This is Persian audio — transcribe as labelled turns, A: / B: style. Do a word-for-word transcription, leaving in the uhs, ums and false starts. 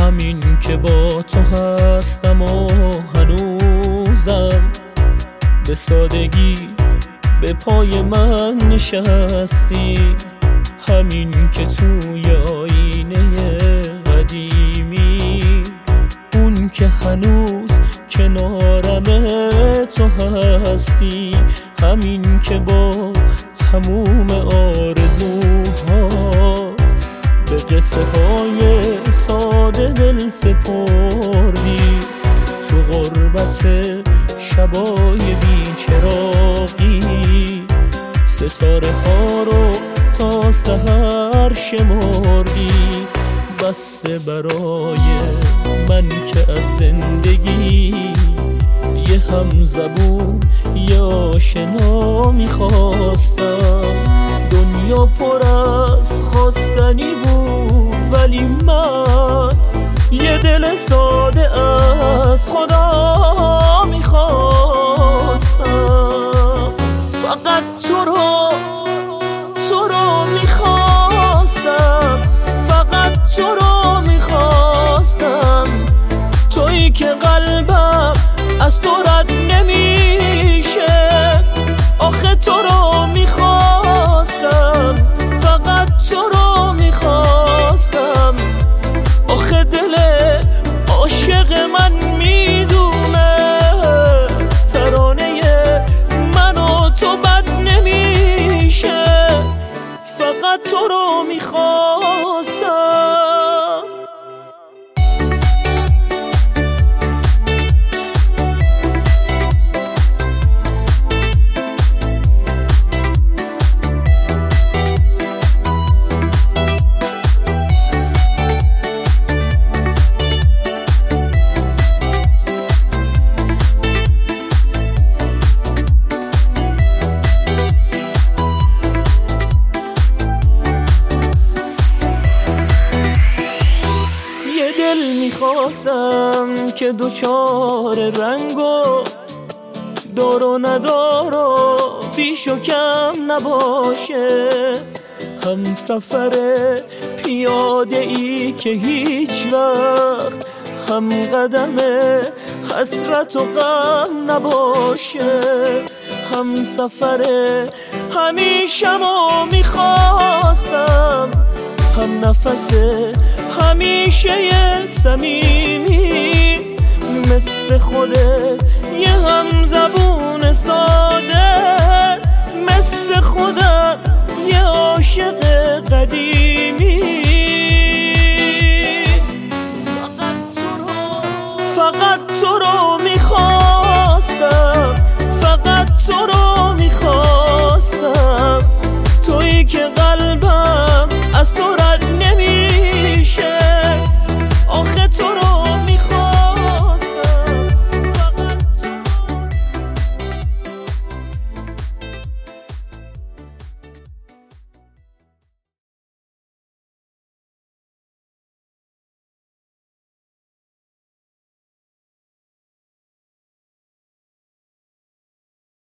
A: همین که با تو هستم و هنوزم به سادگی به پای من نشستی، همین که توی آینه قدیمی اون که هنوز کنارم تو هستی، همین که با تموم آرزوهات به قصه های ساده دل سپردی، تو غربت شبای بیچراغی ستاره ها رو تا سحر شمردی. بسه برای من که از زندگی یه همزبون یه آشنا میخواستم. دنیا پر از خواستنی بود ولی من یه دل ساده از خدا میخواستم. فقط تو رو تو رو میخواستم، فقط تو رو میخواستم، تویی که قلبم از تو رد نمیشه. آخه تو رو میخواستم، فقط تو رو میخواستم. آخه دل عاشق من میدونه ترانه من و تو بد نمیشه. فقط تو رو میخواستم. میخواستم که دوچار رنگ و دار و ندار و بیش و کم نباشه، هم سفر پیاده ای که هیچ وقت هم قدم حسرت و غم نباشه، هم سفر همیشمو میخواستم، هم نفس همیشه صمیمی مثل خودت، یه همزبون ساده مثل خودت، یه عاشق